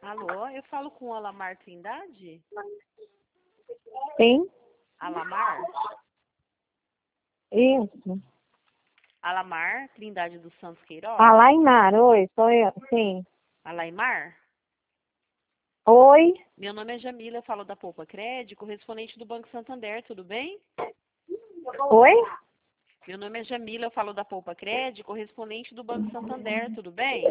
Alô, eu falo com a Alamar Trindade? Sim, Alamar? isso. Alamar Trindade dos Santos Queiroz? Alaimar, oi, sou eu, sim. Alaimar? Oi, Meu nome é Jamila, eu falo da Poupa Crédito, correspondente do Banco Santander, tudo bem? oi? Meu nome é Jamila, eu falo da Poupa Crédito, correspondente do Banco Santander, tudo bem?